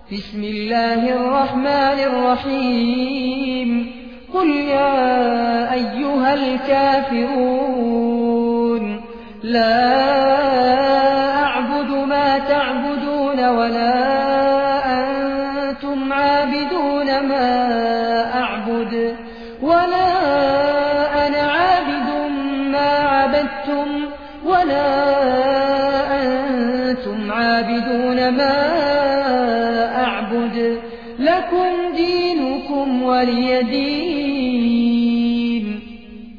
بسم الله الرحمن الرحيم قل يا أيها الكافرون لا أعبد ما تعبدون ولا أنتم عابدون ما أعبد ولا أنا عابد ما عبدتم ولا أنتم عابدون ما أعبد لكم دينكم ولي دين.